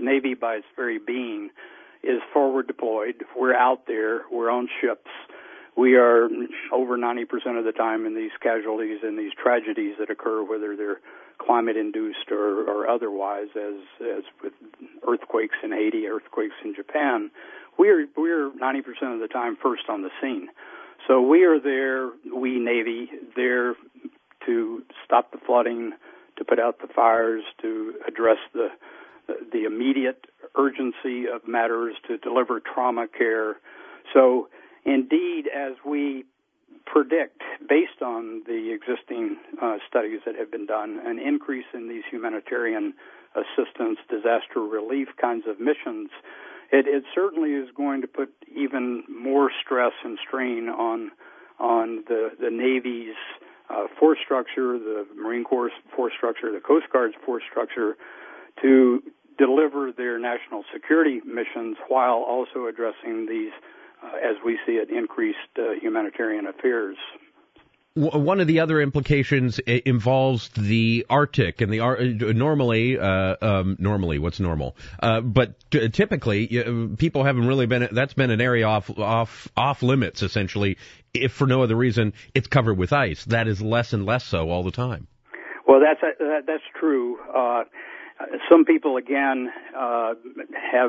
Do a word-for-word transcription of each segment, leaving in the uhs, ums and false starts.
Navy, by its very being, is forward deployed. We're out there. We're on ships. We are over ninety percent of the time in these casualties and these tragedies that occur, whether they're climate-induced or, or otherwise, as as with earthquakes in Haiti, earthquakes in Japan. We're we're ninety percent of the time first on the scene. So we are there, we Navy, there to stop the flooding, to put out the fires, to address the the immediate urgency of matters, to deliver trauma care. So indeed, as we predict, based on the existing uh, studies that have been done, an increase in these humanitarian assistance, disaster relief kinds of missions, it, it certainly is going to put even more stress and strain on on the, the Navy's uh, force structure, the Marine Corps force structure, the Coast Guard's force structure, to deliver their national security missions while also addressing these, uh, as we see it, increased uh, humanitarian affairs. One of the other implications involves the Arctic, and the normally, uh, um, normally, what's normal? Uh, but t- typically, people haven't really been. That's been an area off, off, off limits, essentially. If for no other reason, it's covered with ice. That is less and less so all the time. Well, that's uh, that's true. Uh, some people, again, uh, have.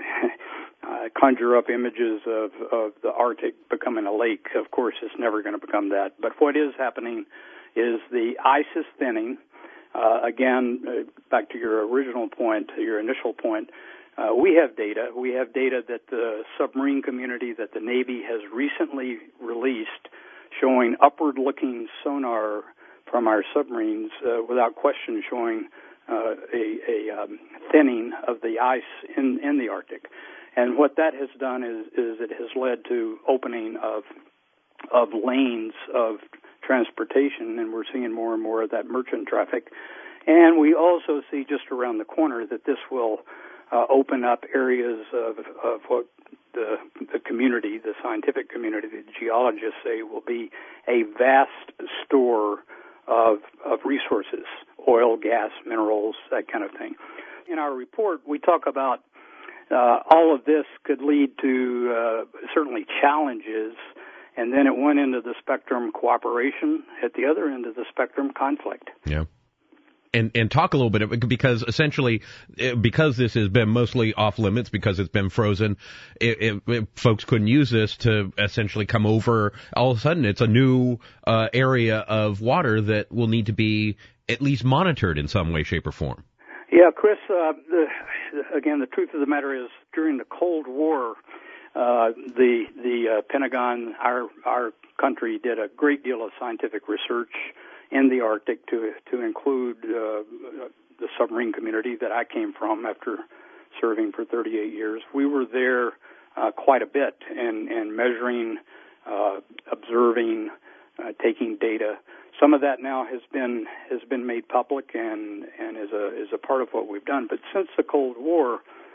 Uh, conjure up images of, of the Arctic becoming a lake. Of course, it's never going to become that. But what is happening is the ice is thinning. Uh, again, uh, back to your original point, your initial point, uh, we have data. We have data that the submarine community, that the Navy has recently released, showing upward-looking sonar from our submarines, uh, without question showing uh, a, a um, thinning of the ice in, in the Arctic. And what that has done is, is it has led to opening of of lanes of transportation, and we're seeing more and more of that merchant traffic. And we also see just around the corner that this will uh, open up areas of, of what the the community, the scientific community, the geologists say will be a vast store of of resources, oil, gas, minerals, that kind of thing. In our report, we talk about Uh, all of this could lead to uh, certainly challenges, and then it went into the spectrum cooperation, at the other end of the spectrum conflict. Yeah. And and talk a little bit, because essentially, because this has been mostly off limits, because it's been frozen, it, it, it, folks couldn't use this to essentially come over. All of a sudden, it's a new uh, area of water that will need to be at least monitored in some way, shape, or form. Yeah, Chris, uh, the, again, the truth of the matter is during the Cold War, uh, the the uh, Pentagon, our our country, did a great deal of scientific research in the Arctic to to include uh, the submarine community that I came from after serving for thirty-eight years. We were there uh, quite a bit and, and measuring, uh, observing, uh, taking data. Some of that now has been has been made public and, and is a is a part of what we've done. But since the Cold War,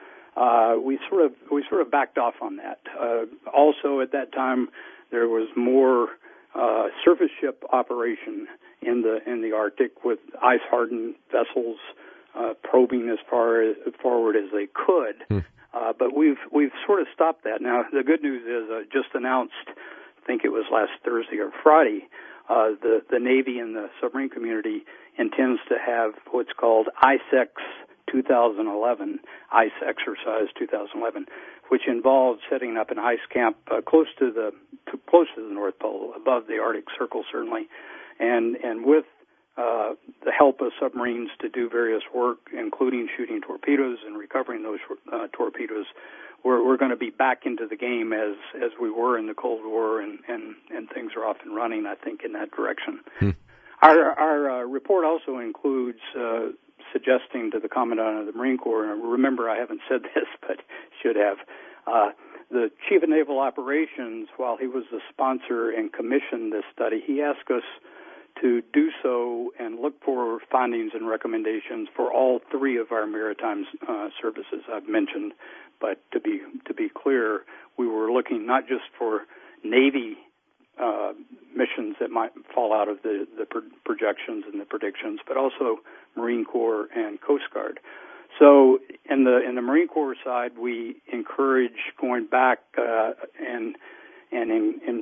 uh, we sort of we sort of backed off on that. Uh, also, at that time, there was more uh, surface ship operation in the in the Arctic with ice hardened vessels uh, probing as far as, forward as they could. Hmm. Uh, but we've we've sort of stopped that. Now the good news is uh, just announced, I think it was last Thursday or Friday. Uh, the, the Navy and the submarine community intends to have what's called ICEX twenty eleven, ICE Exercise twenty eleven, which involves setting up an ice camp uh, close to the to, close to the North Pole, above the Arctic Circle certainly, and and with uh, the help of submarines to do various work, including shooting torpedoes and recovering those uh, torpedoes. We're, we're going to be back into the game as, as we were in the Cold War, and, and, and things are off and running, I think, in that direction. Hmm. Our, our uh, report also includes uh, suggesting to the Commandant of the Marine Corps, and remember I haven't said this, but should have, uh, the Chief of Naval Operations, while he was the sponsor and commissioned this study, he asked us to do so and look for findings and recommendations for all three of our maritime uh, services I've mentioned. But to be to be clear, we were looking not just for Navy uh, missions that might fall out of the, the pro- projections and the predictions, but also Marine Corps and Coast Guard. So in the in the Marine Corps side, we encourage going back uh, and and in, in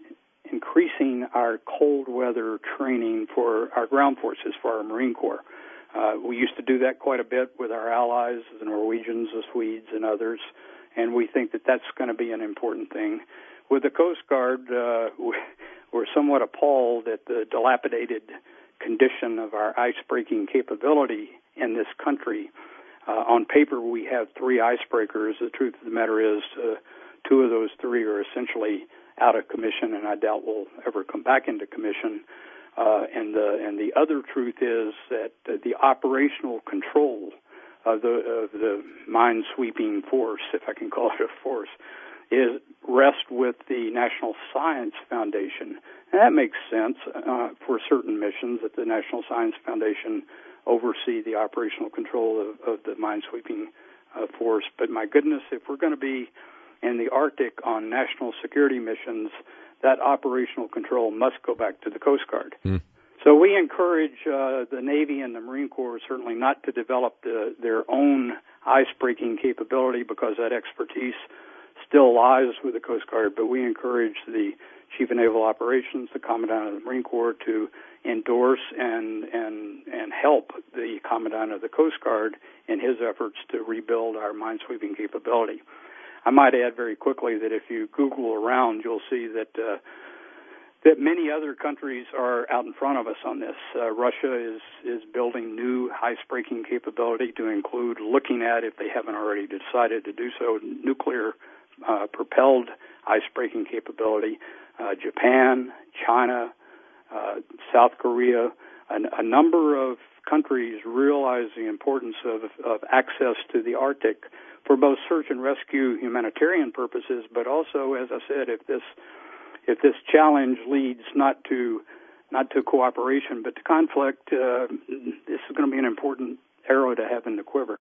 increasing our cold weather training for our ground forces, for our Marine Corps. Uh, we used to do that quite a bit with our allies, the Norwegians, the Swedes, and others, and we think that that's going to be an important thing. With the Coast Guard, uh, we're somewhat appalled at the dilapidated condition of our ice-breaking capability in this country. Uh, on paper, we have three icebreakers. The truth of the matter is uh, two of those three are essentially out of commission, and I doubt will ever come back into commission. Uh, and the and the other truth is that uh, the operational control of the of the mine-sweeping force, if I can call it a force, is rest with the National Science Foundation. And that makes sense uh, for certain missions that the National Science Foundation oversee the operational control of, of the mine-sweeping uh, force. But my goodness, if we're going to be in the Arctic on national security missions, that operational control must go back to the Coast Guard. Mm. So we encourage uh, the Navy and the Marine Corps certainly not to develop the, their own ice-breaking capability, because that expertise still lies with the Coast Guard, but we encourage the Chief of Naval Operations, the Commandant of the Marine Corps, to endorse and and and help the Commandant of the Coast Guard in his efforts to rebuild our mine-sweeping capability. I might add very quickly that if you Google around, you'll see that uh, that many other countries are out in front of us on this. Uh, Russia is is building new ice-breaking capability, to include looking at, if they haven't already decided to do so, nuclear uh, propelled ice-breaking capability. Uh, Japan, China, uh, South Korea, a, a number of countries realize the importance of, of access to the Arctic for both search and rescue humanitarian purposes, but also, as I said, if this if this challenge leads not to not to cooperation but to conflict, uh, this is going to be an important arrow to have in the quiver.